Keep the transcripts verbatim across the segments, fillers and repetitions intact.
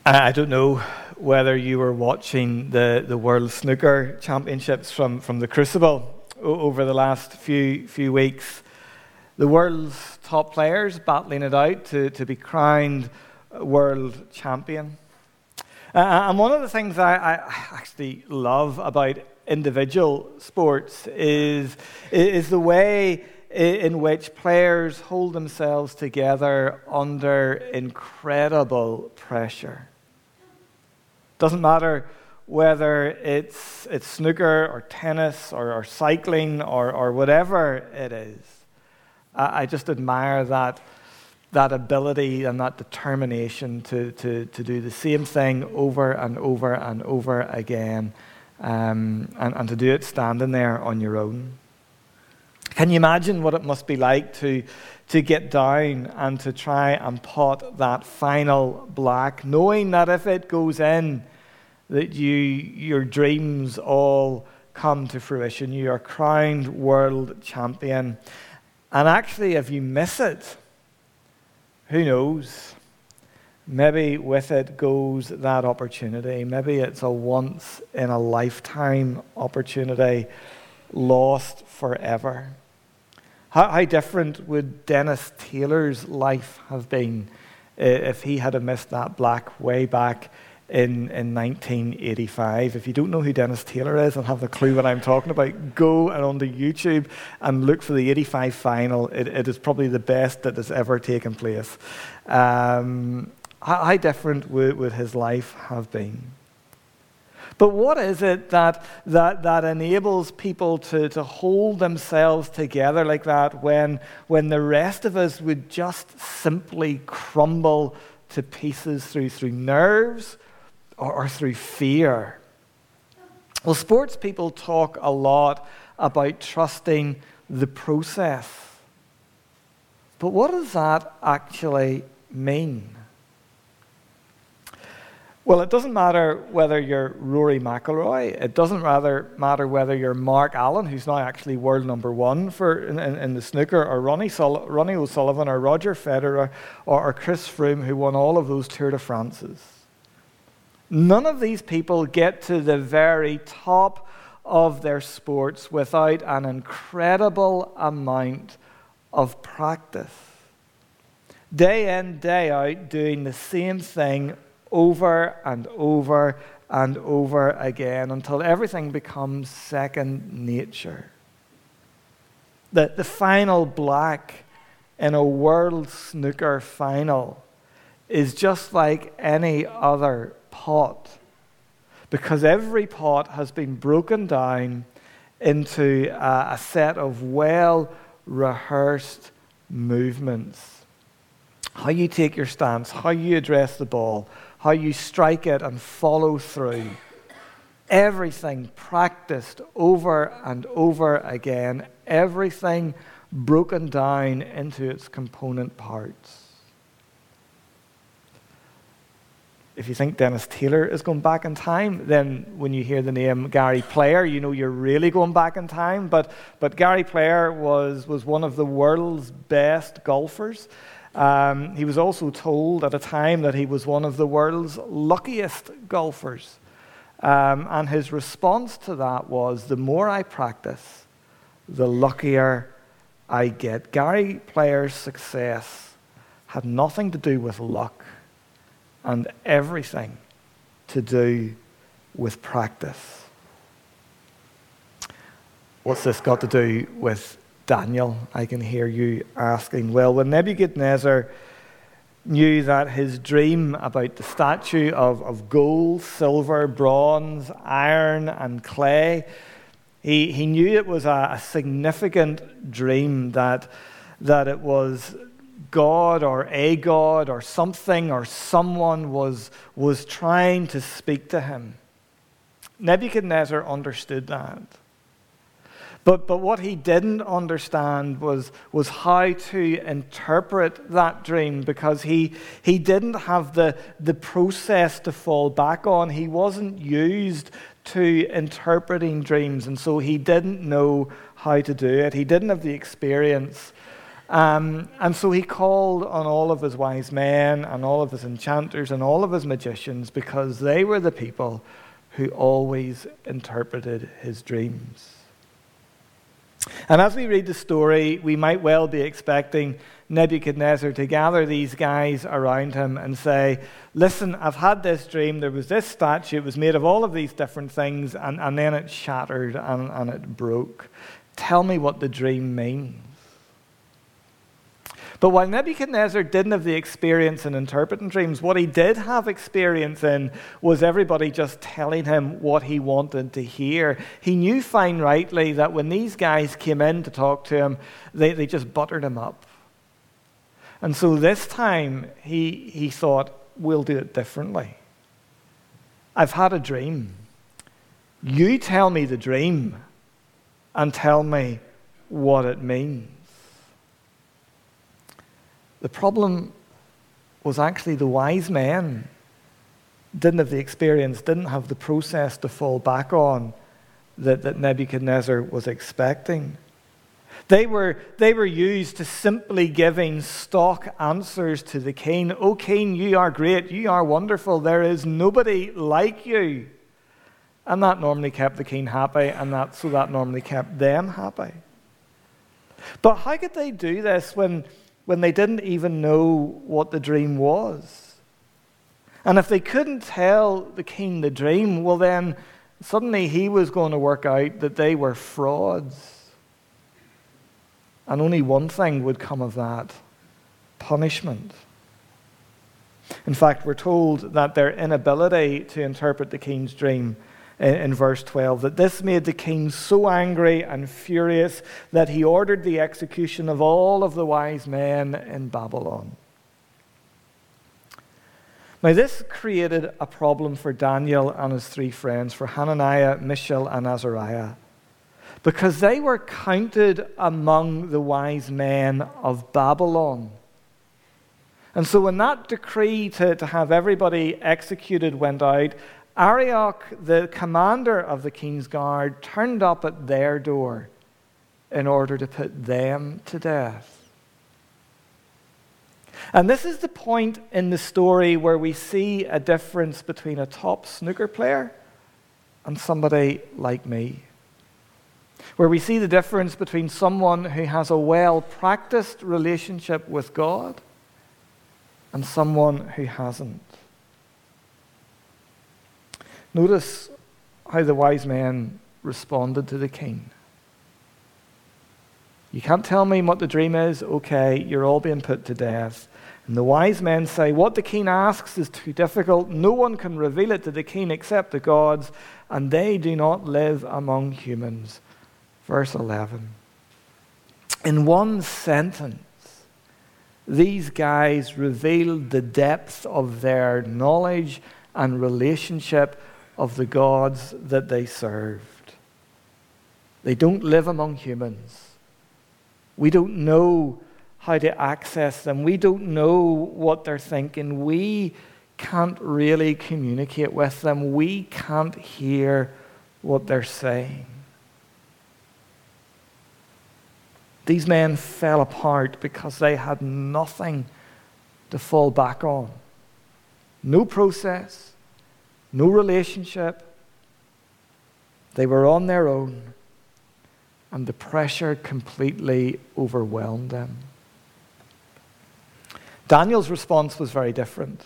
I don't know whether you were watching the, the World Snooker Championships from, from the Crucible o- over the last few few weeks. The world's top players battling it out to, to be crowned world champion. Uh, and one of the things I, I actually love about individual sports is, is the way in which players hold themselves together under incredible pressure. Doesn't matter whether it's it's snooker or tennis or, or cycling or, or whatever it is. I, I just admire that that ability and that determination to, to, to do the same thing over and over and over again, um, and, and to do it standing there on your own. Can you imagine what it must be like to, to get down and to try and pot that final black, knowing that if it goes in, that you your dreams all come to fruition. You are crowned world champion. And actually, if you miss it, who knows? Maybe with it goes that opportunity. Maybe it's a once-in-a-lifetime opportunity, lost forever. How, how different would Dennis Taylor's life have been if he had missed that black way back in, in nineteen eighty-five? If you don't know who Dennis Taylor is and have a clue what I'm talking about, go and onto YouTube and look for the eighty-five final. It, it is probably the best that has ever taken place. Um, how, how different would, would his life have been? But what is it that that, that enables people to, to hold themselves together like that when, when the rest of us would just simply crumble to pieces through, through nerves or, or through fear? Well, sports people talk a lot about trusting the process. But what does that actually mean? Well, it doesn't matter whether you're Rory McIlroy. It doesn't rather matter whether you're Mark Allen, who's now actually world number one for in, in, in the snooker, or Ronnie, Sul- Ronnie O'Sullivan, or Roger Federer, or, or Chris Froome, who won all of those Tour de France's. None of these people get to the very top of their sports without an incredible amount of practice. Day in, day out, doing the same thing over and over and over again until everything becomes second nature. The, the final black in a world snooker final is just like any other pot, because every pot has been broken down into a, a set of well-rehearsed movements. How you take your stance, how you address the ball, how you strike it and follow through. Everything practiced over and over again. Everything broken down into its component parts. If you think Dennis Taylor is going back in time, then when you hear the name Gary Player, you know you're really going back in time. But but Gary Player was, was one of the world's best golfers. Um, he was also told at a time that he was one of the world's luckiest golfers. Um, and his response to that was, the more I practice, the luckier I get. Gary Player's success had nothing to do with luck and everything to do with practice. What's this got to do with Daniel? I can hear you asking. Well, when Nebuchadnezzar knew that his dream about the statue of, of gold, silver, bronze, iron, and clay, he, he knew it was a, a significant dream, that, that it was God or a God or something or someone was, was trying to speak to him. Nebuchadnezzar understood that. But but what he didn't understand was, was how to interpret that dream, because he he didn't have the, the process to fall back on. He wasn't used to interpreting dreams, and so he didn't know how to do it. He didn't have the experience Um, and so he called on all of his wise men and all of his enchanters and all of his magicians, because they were the people who always interpreted his dreams. And as we read the story, we might well be expecting Nebuchadnezzar to gather these guys around him and say, listen, I've had this dream. There was this statue. It was made of all of these different things, and, and then it shattered and, and it broke. Tell me what the dream means. But while Nebuchadnezzar didn't have the experience in interpreting dreams, what he did have experience in was everybody just telling him what he wanted to hear. He knew fine rightly that when these guys came in to talk to him, they, they just buttered him up. And so this time, he, he thought, we'll do it differently. I've had a dream. You tell me the dream and tell me what it means. The problem was actually the wise men didn't have the experience, didn't have the process to fall back on that, that Nebuchadnezzar was expecting. They were, they were used to simply giving stock answers to the king. "O king, you are great, you are wonderful, there is nobody like you." And that normally kept the king happy, and that, so that normally kept them happy. But how could they do this when... when they didn't even know what the dream was? And if they couldn't tell the king the dream, well then suddenly he was going to work out that they were frauds. And only one thing would come of that: punishment. In fact, we're told that their inability to interpret the king's dream in verse twelve, that this made the king so angry and furious that he ordered the execution of all of the wise men in Babylon. Now, this created a problem for Daniel and his three friends, for Hananiah, Mishael, and Azariah, because they were counted among the wise men of Babylon. And so when that decree to, to have everybody executed went out, Arioch, the commander of the king's guard, turned up at their door in order to put them to death. And this is the point in the story where we see a difference between a top snooker player and somebody like me. Where we see the difference between someone who has a well-practiced relationship with God and someone who hasn't. Notice how the wise men responded to the king. "You can't tell me what the dream is? Okay, you're all being put to death." And the wise men say, "What the king asks is too difficult. No one can reveal it to the king except the gods, and they do not live among humans." Verse eleven. In one sentence, these guys revealed the depth of their knowledge and relationship of the gods that they served. They don't live among humans. We don't know how to access them. We don't know what they're thinking. We can't really communicate with them. We can't hear what they're saying. These men fell apart because they had nothing to fall back on. No process. No relationship. They were on their own, and the pressure completely overwhelmed them. Daniel's response was very different.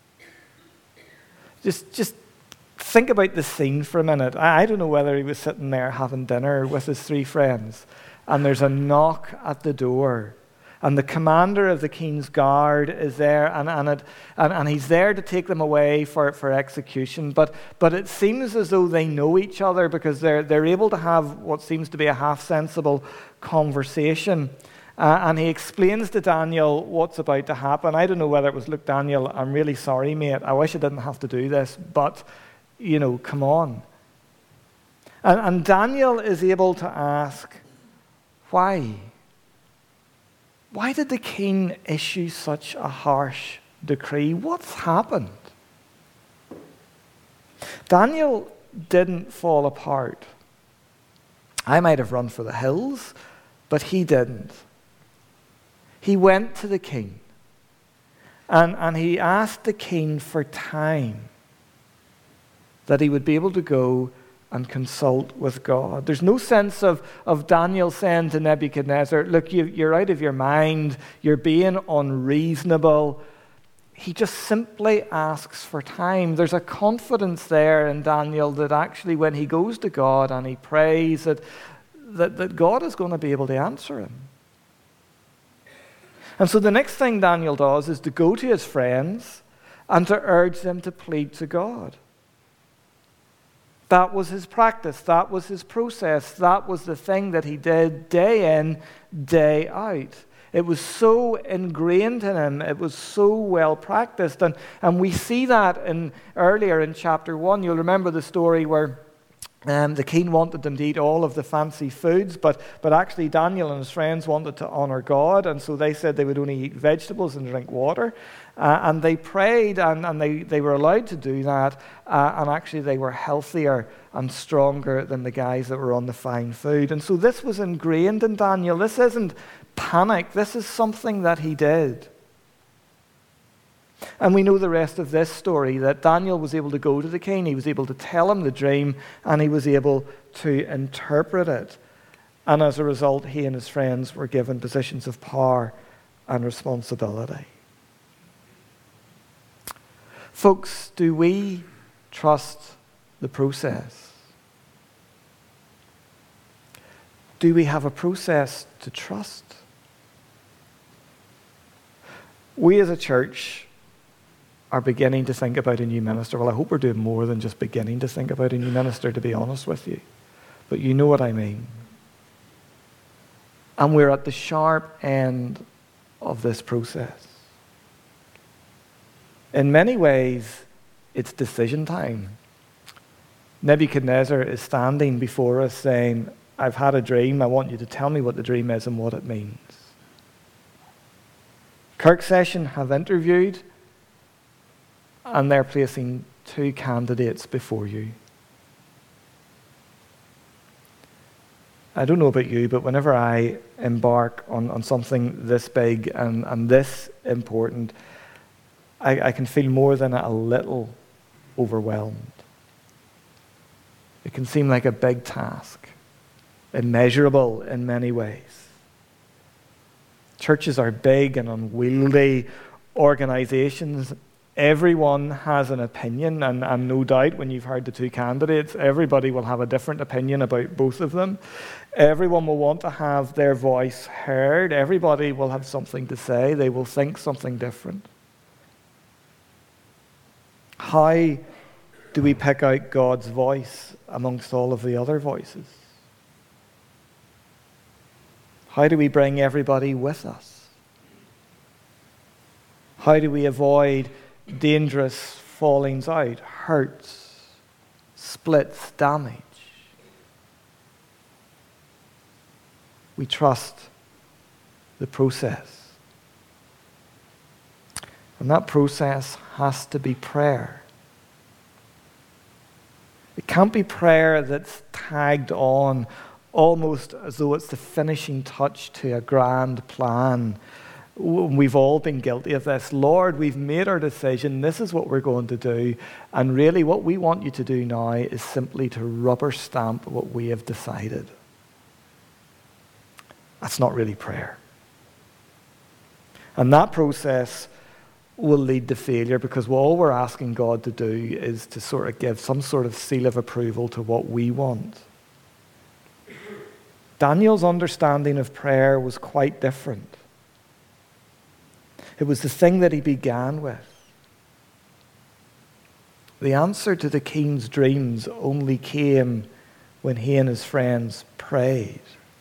Just, just think about the scene for a minute. I, I don't know whether he was sitting there having dinner with his three friends, and there's a knock at the door. And the commander of the king's guard is there, and, and, it, and, and he's there to take them away for, for execution. But, but it seems as though they know each other, because they're, they're able to have what seems to be a half-sensible conversation. Uh, and he explains to Daniel what's about to happen. I don't know whether it was, "Look, Daniel, I'm really sorry, mate. I wish I didn't have to do this, but, you know, come on." And, and Daniel is able to ask, why? Why did the king issue such a harsh decree? What's happened? Daniel didn't fall apart. I might have run for the hills, but he didn't. He went to the king and, and he asked the king for time that he would be able to go and consult with God. There's no sense of, of Daniel saying to Nebuchadnezzar, look, you, you're out of your mind, you're being unreasonable. He just simply asks for time. There's a confidence there in Daniel that actually when he goes to God and he prays, that, that, that God is going to be able to answer him. And so the next thing Daniel does is to go to his friends and to urge them to plead to God. That was his practice. That was his process. That was the thing that he did day in, day out. It was so ingrained in him. It was so well practiced. And, and we see that in, earlier in chapter one. You'll remember the story where um, the king wanted them to eat all of the fancy foods, but, but actually Daniel and his friends wanted to honor God, and so they said they would only eat vegetables and drink water. Uh, and they prayed, and, and they, they were allowed to do that, uh, and actually they were healthier and stronger than the guys that were on the fine food. And so this was ingrained in Daniel. This isn't panic. This is something that he did. And we know the rest of this story, that Daniel was able to go to the king, he was able to tell him the dream, and he was able to interpret it. And as a result, he and his friends were given positions of power and responsibility. Folks, do we trust the process? Do we have a process to trust? We as a church are beginning to think about a new minister. Well, I hope we're doing more than just beginning to think about a new minister, to be honest with you. But you know what I mean. And we're at the sharp end of this process. In many ways, it's decision time. Nebuchadnezzar is standing before us saying, I've had a dream. I want you to tell me what the dream is and what it means. Kirk Session have interviewed, and they're placing two candidates before you. I don't know about you, but whenever I embark on, on something this big and, and this important, I, I can feel more than a little overwhelmed. It can seem like a big task, immeasurable in many ways. Churches are big and unwieldy organizations. Everyone has an opinion, and, and no doubt when you've heard the two candidates, everybody will have a different opinion about both of them. Everyone will want to have their voice heard. Everybody will have something to say. They will think something different. How do we pick out God's voice amongst all of the other voices? How do we bring everybody with us? How do we avoid dangerous fallings out, hurts, splits, damage? We trust the process. And that process has to be prayer. It can't be prayer that's tagged on almost as though it's the finishing touch to a grand plan. We've all been guilty of this. Lord, we've made our decision. This is what we're going to do. And really what we want you to do now is simply to rubber stamp what we have decided. That's not really prayer. And that process will lead to failure, because all we're asking God to do is to sort of give some sort of seal of approval to what we want. Daniel's understanding of prayer was quite different. It was the thing that he began with. The answer to the king's dreams only came when he and his friends prayed.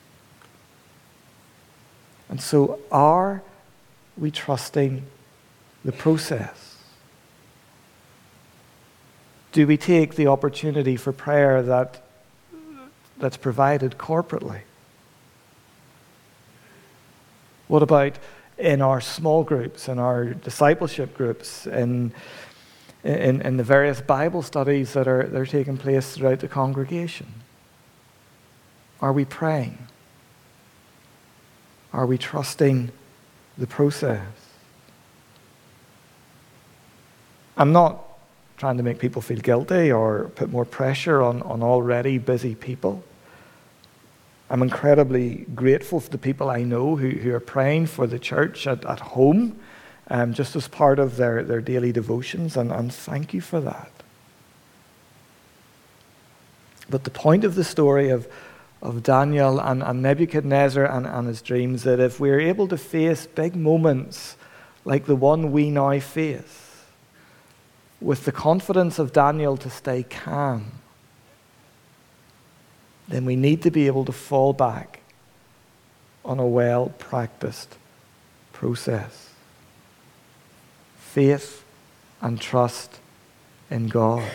And so are we trusting the process? Do we take the opportunity for prayer that, that's provided corporately? What about in our small groups, in our discipleship groups, in, in, in the various Bible studies that are, that are taking place throughout the congregation? Are we praying? Are we trusting the process. I'm not trying to make people feel guilty or put more pressure on, on already busy people. I'm incredibly grateful for the people I know who, who are praying for the church at, at home, um, just as part of their, their daily devotions, and, and thank you for that. But the point of the story of, of Daniel and, and Nebuchadnezzar and, and his dreams, that if we're able to face big moments like the one we now face, with the confidence of Daniel to stay calm, then we need to be able to fall back on a well-practiced process. Faith and trust in God.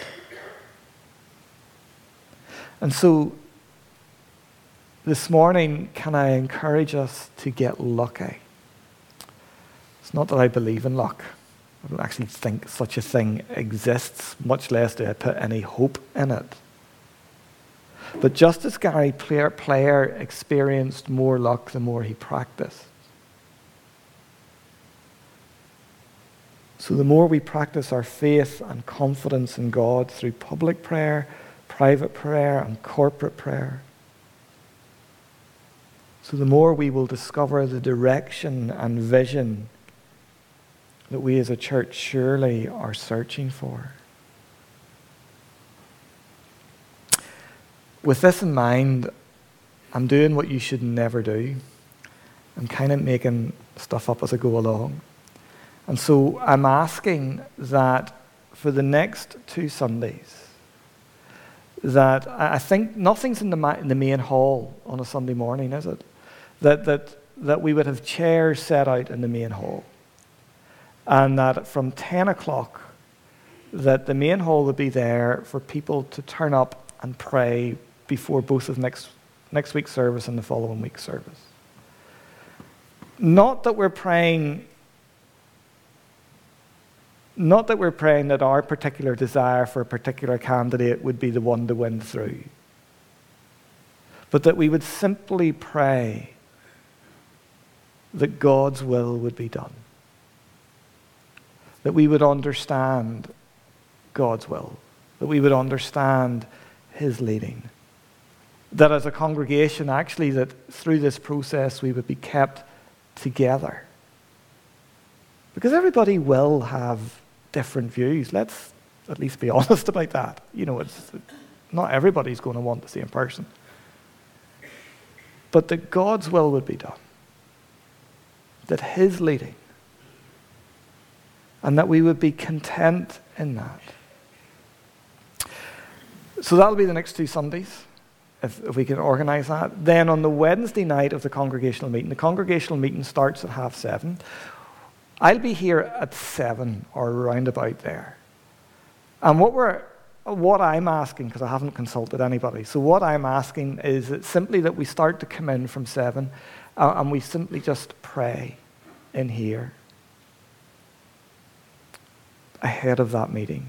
And so, this morning, can I encourage us to get lucky? It's not that I believe in luck. I don't actually think such a thing exists, much less do I put any hope in it. But just as Gary Player experienced more luck the more he practiced, so the more we practice our faith and confidence in God through public prayer, private prayer, and corporate prayer, so the more we will discover the direction and vision that we as a church surely are searching for. With this in mind, I'm doing what you should never do. I'm kind of making stuff up as I go along. And so I'm asking that for the next two Sundays, that I think nothing's in the, ma- in the main hall on a Sunday morning, is it? That, that, that we would have chairs set out in the main hall. And that from ten o'clock, that the main hall would be there for people to turn up and pray before both of next, next week's service and the following week's service. Not that we're praying, not that we're praying that our particular desire for a particular candidate would be the one to win through, but that we would simply pray that God's will would be done. That we would understand God's will. That we would understand His leading. That as a congregation, actually, that through this process we would be kept together. Because everybody will have different views. Let's at least be honest about that. You know, it's not everybody's going to want the same person. But that God's will would be done. That His leading. And that we would be content in that. So that'll be the next two Sundays, if, if we can organise that. Then on the Wednesday night of the congregational meeting, the congregational meeting starts at half seven. I'll be here at seven or around about there. And what we're, what I'm asking, because I haven't consulted anybody, so what I'm asking is that simply that we start to come in from seven uh, and we simply just pray in here ahead of that meeting.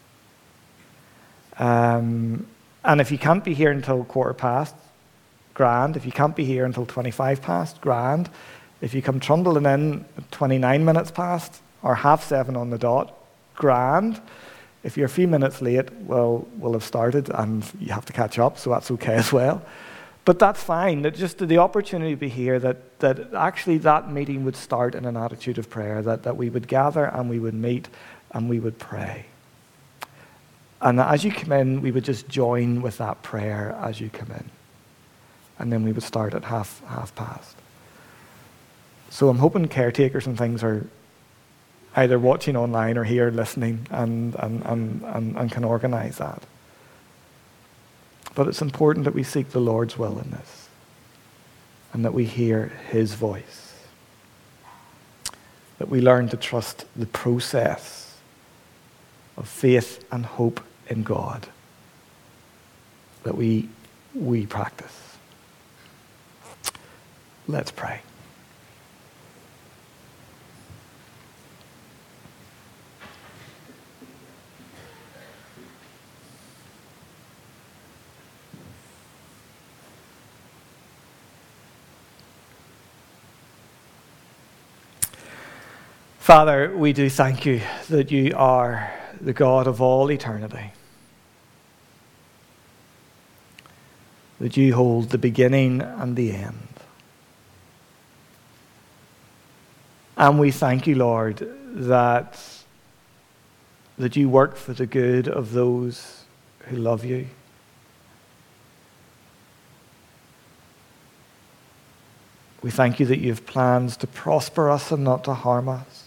Um, and if you can't be here until quarter past, grand. If you can't be here until twenty-five past, grand. If you come trundling in at twenty-nine minutes past or half seven on the dot, grand. If you're a few minutes late, well, we'll have started and you have to catch up, so that's okay as well. But that's fine. That just the opportunity to be here, that, that actually that meeting would start in an attitude of prayer, that, that we would gather and we would meet and we would pray. And as you come in, we would just join with that prayer as you come in. And then we would start at half half past. So I'm hoping caretakers and things are either watching online or here listening and, and, and, and, and can organise that. But it's important that we seek the Lord's will in this and that we hear His voice. That we learn to trust the process of faith and hope in God that we we practice. Let's pray. Father, we do thank you that you are the God of all eternity, that you hold the beginning and the end. And we thank you, Lord, that, that you work for the good of those who love you. We thank you that you have plans to prosper us and not to harm us.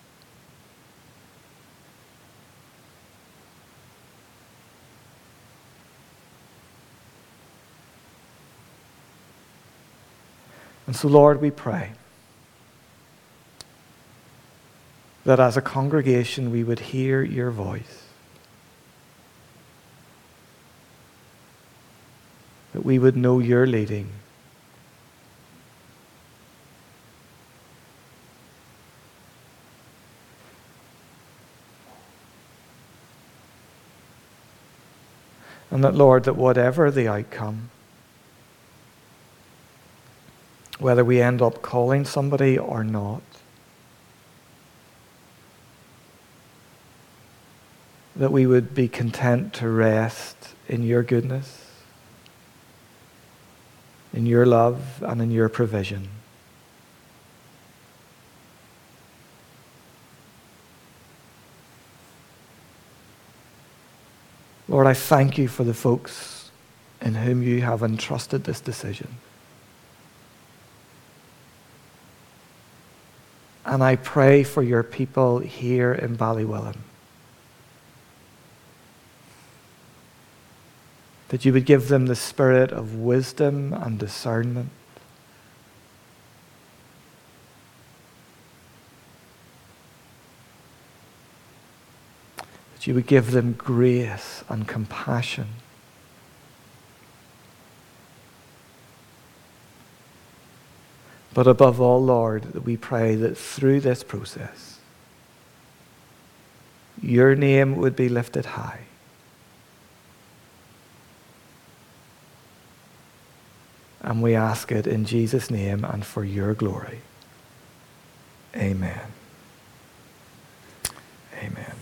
And so, Lord, we pray that as a congregation we would hear your voice, that we would know your leading, and that, Lord, that whatever the outcome, whether we end up calling somebody or not, that we would be content to rest in your goodness, in your love, and in your provision. Lord, I thank you for the folks in whom you have entrusted this decision. And I pray for your people here in Ballywillan, that you would give them the spirit of wisdom and discernment, that you would give them grace and compassion, but above all, Lord, that we pray that through this process, your name would be lifted high. And we ask it in Jesus' name and for your glory. Amen. Amen.